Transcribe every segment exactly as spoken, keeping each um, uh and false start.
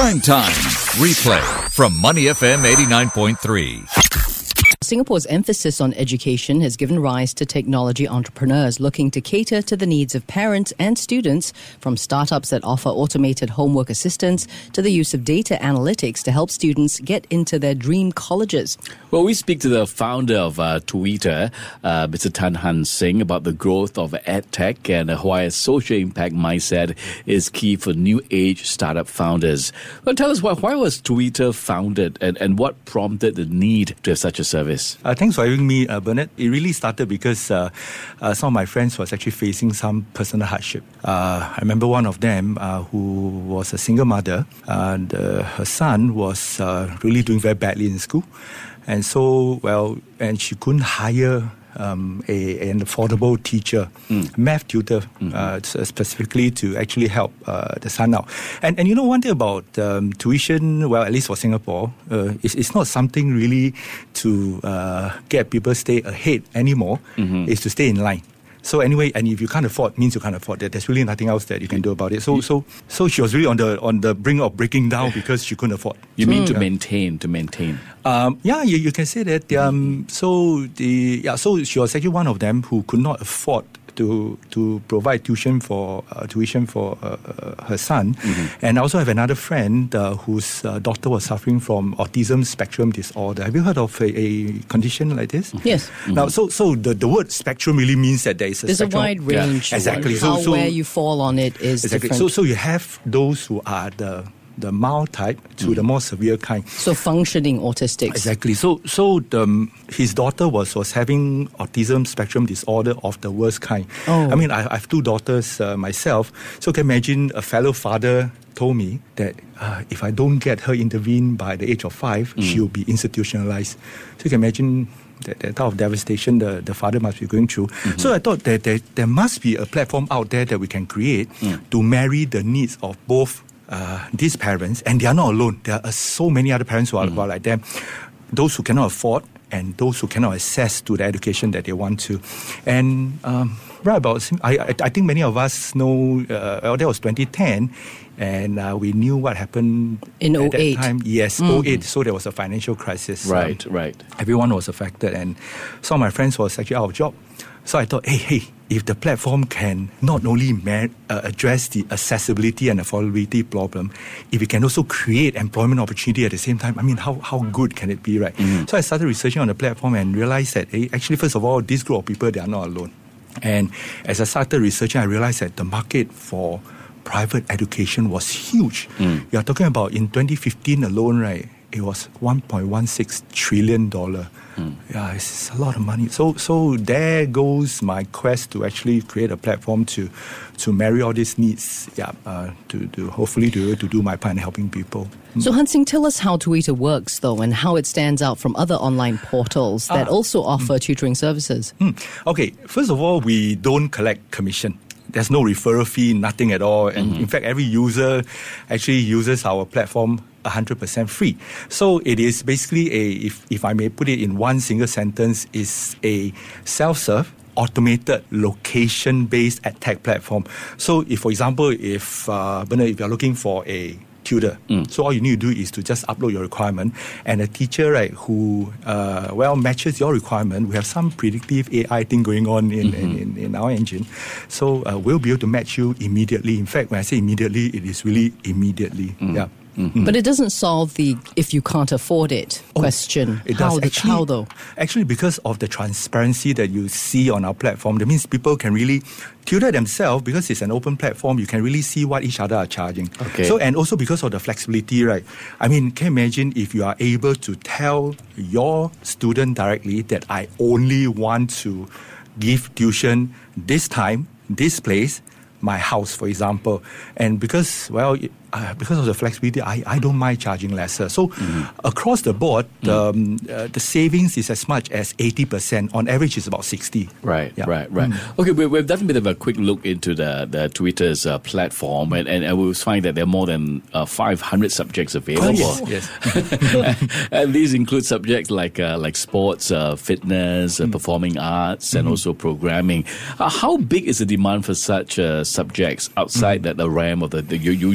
Prime Time. Replay from Money F M eighty-nine point three. Singapore's emphasis on education has given rise to technology entrepreneurs looking to cater to the needs of parents and students, from startups that offer automated homework assistance to the use of data analytics to help students get into their dream colleges. Well, we speak to the founder of uh, Twitter, uh, Mister Tan Han Sing, about the growth of EdTech and uh, why a social impact mindset is key for new age startup founders. Well, tell us why, why was Twitter founded and, and what prompted the need to have such a service? Uh, thanks for having me, uh, Bernard. It really started because uh, uh, some of my friends was actually facing some personal hardship. Uh, I remember one of them uh, who was a single mother, and uh, her son was uh, really doing very badly in school. And so, well, and she couldn't hire um, a, an affordable teacher, mm. math tutor, mm-hmm. uh, specifically to actually help uh, the son out. And and you know, one thing about um, tuition, well, at least for Singapore, uh, it's, it's not something really to uh, get people stay ahead anymore. Mm-hmm. It's to stay in line. So anyway, and if you can't afford, means you can't afford that. There's really nothing else that you can do about it. So so so she was really on the on the brink of breaking down because she couldn't afford. You mean mm. to maintain, to maintain? Um, yeah, you, you can say that. Um, so the yeah, so she was actually one of them who could not afford to to provide tuition for uh, tuition for uh, uh, her son. Mm-hmm. And I also have another friend uh, whose uh, daughter was suffering from autism spectrum disorder. Have you heard of a, a condition like this? Yes. Mm-hmm. Now, so so the, the word spectrum really means that there is a There's spectrum. a wide range. Yeah, exactly. How so, so, where you fall on it is exactly. different. So so you have those who are the the mild type to mm. the more severe kind. So functioning autistics. Exactly. So so the, um, his daughter was, was having autism spectrum disorder of the worst kind. Oh. I mean, I, I have two daughters uh, myself. So you can imagine a fellow father told me that uh, if I don't get her intervened by the age of five, mm. she'll be institutionalized. So you can imagine that, that type of devastation the, the father must be going through. Mm-hmm. So I thought that there, there must be a platform out there that we can create mm. to marry the needs of both Uh, these parents, and they are not alone. There are so many other parents who are, mm. who are like them. Those who cannot afford and those who cannot access to the education that they want to. And um, right about, I, I think many of us know, uh, well, that was twenty ten, and uh, we knew what happened in at oh eight. that time. Yes, mm. oh eight. So there was a financial crisis. Right, um, right. Everyone was affected, and some of my friends was actually out of job. So I thought, hey, hey, if the platform can not only man, uh, address the accessibility and affordability problem, if it can also create employment opportunity at the same time, I mean, how, how good can it be, right? Mm-hmm. So I started researching on the platform and realized that, hey, actually, first of all, this group of people, they are not alone. And as I started researching, I realized that the market for private education was huge. Mm. You are talking about in twenty fifteen alone, right? It was one point one six trillion dollars. Mm. Yeah, it's a lot of money. So so there goes my quest to actually create a platform to to marry all these needs, yeah, uh, to, to hopefully to, to do my part in helping people. Mm. So Han Sing, tell us how Twitter works, though, and how it stands out from other online portals that ah. also offer mm. tutoring services. Mm. Okay, first of all, we don't collect commission. There's no referral fee, nothing at all. And mm-hmm. in fact, every user actually uses our platform one hundred percent free. So it is basically a, if, if I may put it in one single sentence, is a self-serve, automated, location-based EdTech platform. So if, for example, if, uh, Bernard, if you're looking for a tutor. Mm. So all you need to do is to just upload your requirement, and a teacher, right, who uh, well matches your requirement. We have some predictive A I thing going on in, mm-hmm. in, in, in our engine, so uh, we'll be able to match you immediately. In fact, when I say immediately, it is really immediately. Mm. Yeah. Mm-hmm. But it doesn't solve the if you can't afford it question. Oh, it how, does. The, actually, how though? Actually, because of the transparency that you see on our platform, that means people can really tutor themselves. Because it's an open platform, you can really see what each other are charging. Okay. So, and also because of the flexibility, right? I mean, can you imagine if you are able to tell your student directly that I only want to give tuition this time, this place, my house, for example. And because, well, uh, because of the flexibility, I, I don't mind charging lesser. So mm-hmm. across the board, mm-hmm. um, uh, the savings is as much as eighty percent. On average, it's about sixty. Right, yeah. right, right. Mm-hmm. Okay, we, we've done a bit of a quick look into the, the Twitter's uh, platform, and, and, and we find that there are more than uh, five hundred subjects available. Oh, yes, yes. And these include subjects like uh, like sports, uh, fitness, uh, mm-hmm. performing arts, and mm-hmm. also programming. Uh, how big is the demand for such uh, subjects outside mm-hmm. that the realm of the, the usual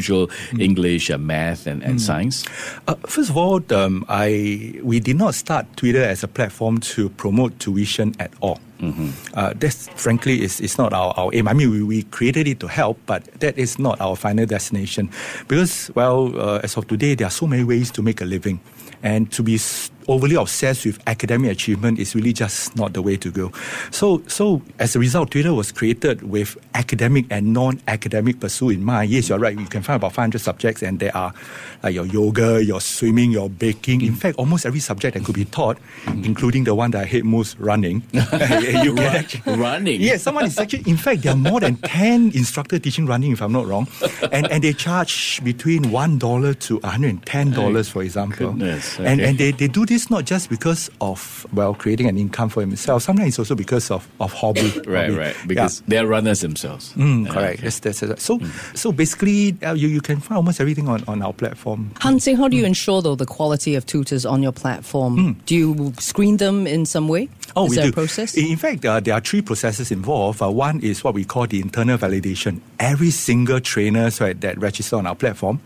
mm. English, uh, math, and, and mm. science? Uh, first of all, um, I we did not start Twitter as a platform to promote tuition at all. Mm-hmm. Uh, that's frankly is is not our, our aim. I mean, we, we created it to help, but that is not our final destination. Because, well, uh, as of today, there are so many ways to make a living. And to be overly obsessed with academic achievement is really just not the way to go. So, so as a result, Twitter was created with academic and non-academic pursuit in mind. Yes, you're right. You can find about five hundred subjects, and there are like your yoga, your swimming, your baking. In fact, almost every subject that could be taught, mm-hmm. including the one that I hate most, running. you can actually, running? Yes, someone is actually, in fact, there are more than ten instructors teaching running, if I'm not wrong. And and they charge between one dollar to one hundred ten dollars, for example. Goodness, okay. And and they, they do this not just because of, well, creating an income for himself. Sometimes it's also because of, of hobby. right, hobby. right. Because yeah. they're runners themselves. Mm, correct. Okay. Yes, that's, that's, so mm. so basically, uh, you, you can find almost everything on, on our platform. Han Sing, how do you mm. ensure, though, the quality of tutors on your platform? Mm. Do you screen them in some way? Oh, is we there do. a process? In fact, uh, there are three processes involved. Uh, one is what we call the internal validation. Every single trainer right, that registers on our platform,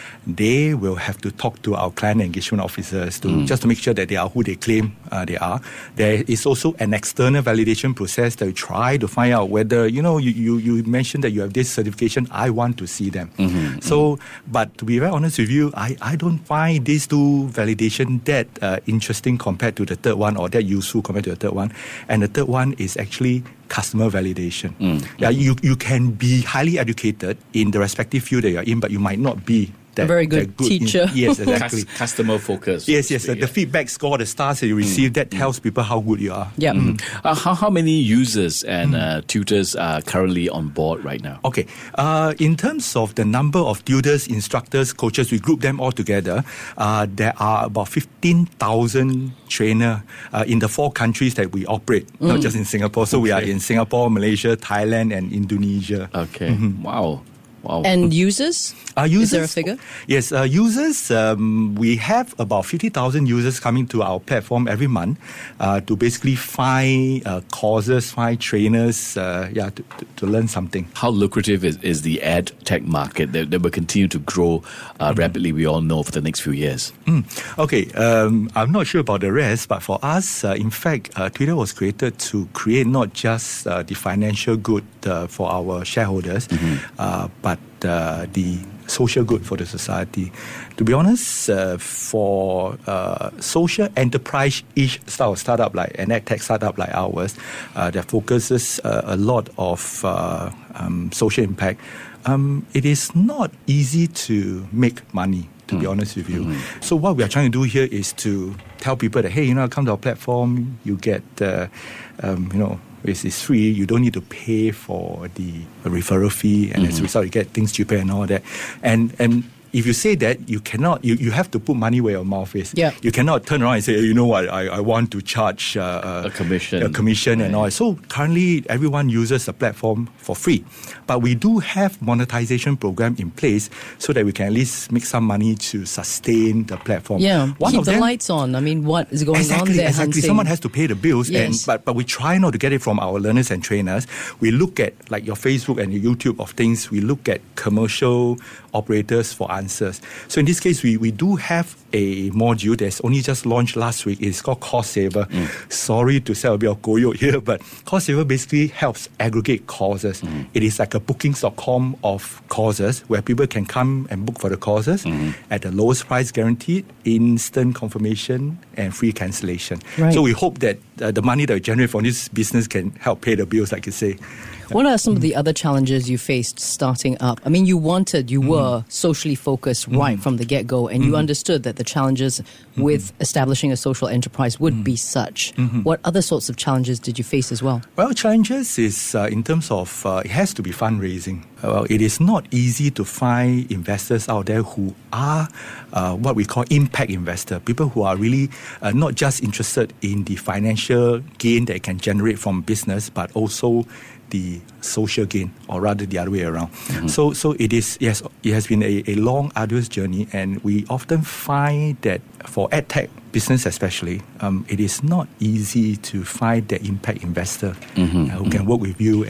they will have to talk to our client engagement officers to mm. just to make sure that they are who they claim uh, they are. There is also an external validation process that we try to find out whether, you know, you, you, you mentioned that you have this certification, I want to see them. Mm-hmm. So, mm-hmm. but to be very honest with you, I, I don't find these two validation that uh, interesting compared to the third one, or that useful compared to the third one. And the third one is actually customer validation. Mm. Yeah, you, you can be highly educated in the respective field that you're in, but you might not be That, a very good, good teacher. In, yes, exactly. Customer focus. Yes, yes. The, the feedback score, the stars that you receive, mm. that tells people how good you are. Yeah. Mm. Uh, how, how many users and mm. uh, tutors are currently on board right now? Okay. Uh, in terms of the number of tutors, instructors, coaches, we group them all together. Uh, there are about fifteen thousand trainers uh, in the four countries that we operate, mm. not just in Singapore. So okay. we are in Singapore, Malaysia, Thailand, and Indonesia. Okay. Mm-hmm. Wow. Wow. And users? Uh, users? Is there a figure? Yes, uh, users, um, we have about fifty thousand users coming to our platform every month uh, to basically find uh, courses, find trainers, uh, yeah, to, to, to learn something. How lucrative is, is the ad tech market that, that will continue to grow uh, mm. rapidly, we all know, for the next few years? Mm. Okay, um, I'm not sure about the rest, but for us, uh, in fact, uh, Twitter was created to create not just uh, the financial good uh, for our shareholders, mm-hmm. uh, but uh, the social good for the society. To be honest, uh, for uh, social enterprise-ish style startup like an ad tech startup like ours, uh, that focuses uh, a lot of uh, um, social impact, um, it is not easy to make money, to mm. be honest with you. Mm-hmm. So what we are trying to do here is to tell people that, hey, you know, come to our platform, you get, uh, um, you know, It's, it's free. You don't need to pay for the referral fee, and mm-hmm. as a result, you get things cheaper and all that. And and if you say that, you cannot. You, you have to put money where your mouth is. Yeah. You cannot turn around and say, you know what, I, I want to charge uh, a commission, a commission right. and all. So currently, everyone uses the platform for free, but we do have monetization program in place so that we can at least make some money to sustain the platform. Yeah, One keep of the them, lights on. I mean, what is going exactly, on there? Exactly, someone has to pay the bills, yes. and but but we try not to get it from our learners and trainers. We look at like your Facebook and your YouTube of things. We look at commercial operators for answers. So in this case, we, we do have a module that's only just launched last week. It's called Course Saver. Mm. Sorry to sell a bit of koyok here, but Course Saver basically helps aggregate courses. Mm. It is like a bookings dot com of courses where people can come and book for the courses mm. at the lowest price guaranteed, instant confirmation, and free cancellation. Right. So we hope that uh, the money that we generate from this business can help pay the bills, like you say. What are some of the other challenges you faced starting up? I mean, you wanted, you mm. were socially focused mm. right from the get-go, and mm. you understood that the challenges mm. with establishing a social enterprise would mm. be such. Mm-hmm. What other sorts of challenges did you face as well? Well, challenges is uh, in terms of, uh, it has to be fundraising. Uh, well, it is not easy to find investors out there who are uh, what we call impact investor, people who are really uh, not just interested in the financial gain that it can generate from business, but also the social gain, or rather the other way around. Mm-hmm. So so it is, yes, it has been a, a long, arduous journey, and we often find that for edtech business especially, um, it is not easy to find that impact investor mm-hmm. uh, who mm-hmm. can work with you and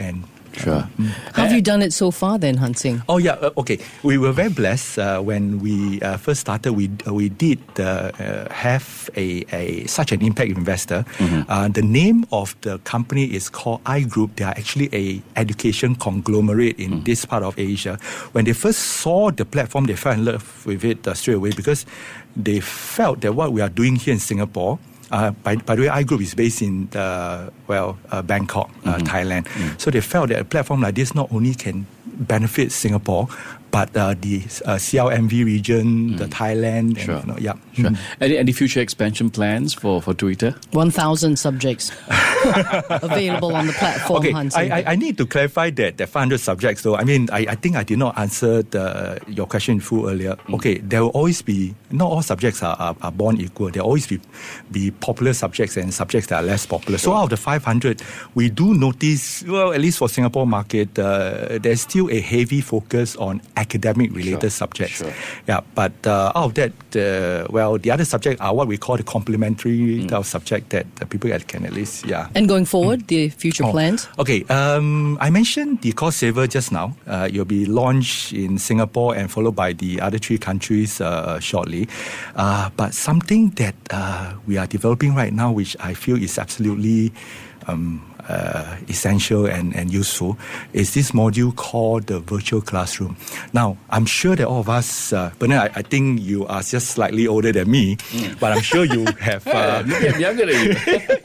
Sure. How have you done it so far then, Han Sing? Oh yeah, uh, okay. We were very blessed uh, when we uh, first started. We uh, we did uh, uh, have a, a such an impact investor. Mm-hmm. Uh, the name of the company is called iGroup. They are actually a education conglomerate in mm-hmm. this part of Asia. When they first saw the platform, they fell in love with it uh, straight away because they felt that what we are doing here in Singapore. Uh, by, by the way, iGroup is based in, uh, well, uh, Bangkok, uh, mm-hmm. Thailand. Mm-hmm. So they felt that a platform like this not only can benefit Singapore, but uh, the uh, C L M V region, mm. the Thailand. Sure. And, you know, yeah. Sure. Mm. Any, any future expansion plans for, for Twitter? one thousand subjects available on the platform, okay, Han Sing. I, I, I need to clarify that the five hundred subjects, though. I mean, I, I think I did not answer the, your question in full earlier. Mm. Okay, there will always be, not all subjects are, are, are born equal. There will always be, be popular subjects and subjects that are less popular. Sure. So out of the five hundred, we do notice, well, at least for Singapore market, uh, there's still a heavy focus on academic-related sure. subjects. Sure. Yeah, but uh, out of that, uh, well, the other subjects are what we call the complementary mm. subject that uh, people can at least, yeah. And going forward, mm. the future oh, plans? Okay, um, I mentioned the Cost Saver just now. Uh, it'll be launched in Singapore and followed by the other three countries uh, shortly. Uh, but something that uh, we are developing right now, which I feel is absolutely um, Uh, essential and, and useful, is this module called the virtual classroom. Now, I'm sure that all of us, uh, but I, I think you are just slightly older than me, mm. but I'm sure you have... Uh, I'm younger than you.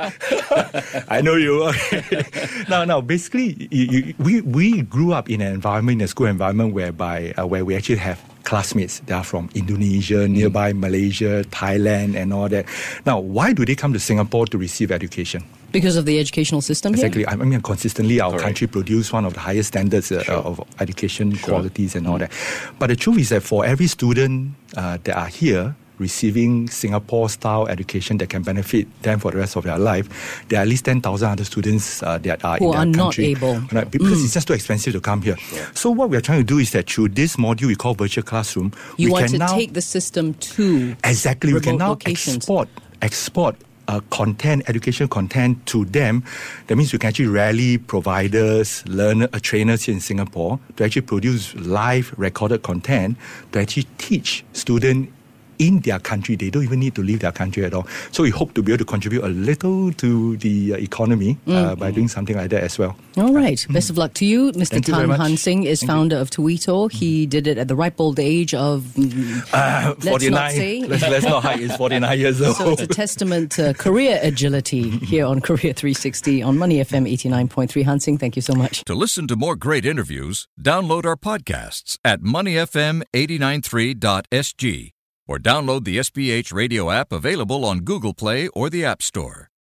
I know you. now, now, basically, you, you, we, we grew up in an environment, in a school environment, whereby uh, where we actually have classmates that are from Indonesia, nearby mm. Malaysia, Thailand, and all that. Now, why do they come to Singapore to receive education? Because of the educational system exactly. here? I mean, consistently our Correct. country produce one of the highest standards uh, sure. of education sure. qualities and all that. But the truth is that for every student uh, that are here receiving Singapore-style education that can benefit them for the rest of their life, there are at least ten thousand other students uh, that are who in their are country. not able. Right? Because mm. it's just too expensive to come here. Sure. So what we are trying to do is that through this module we call Virtual Classroom, you we want can to now... take the system to Exactly. We can now locations. export, export Uh, content, education content to them. That means we can actually rally providers, learner, uh, trainers here in Singapore to actually produce live recorded content to actually teach students in their country. They don't even need to leave their country at all. So we hope to be able to contribute a little to the uh, economy uh, mm. by doing something like that as well. All right. Mm. Best of luck to you. Mister Thank you Tan very much. Han Sing is Thank founder you. of Tuito. He did it at the ripe old age of, uh, let's forty-nine. not say. let's, let's not hide. It's forty-nine years old. So it's a testament to career agility here on Career three sixty on Money F M eighty-nine point three. Han Sing, thank you so much. To listen to more great interviews, download our podcasts at money f m eight nine three dot s g or download the S B H radio app available on Google Play or the App Store.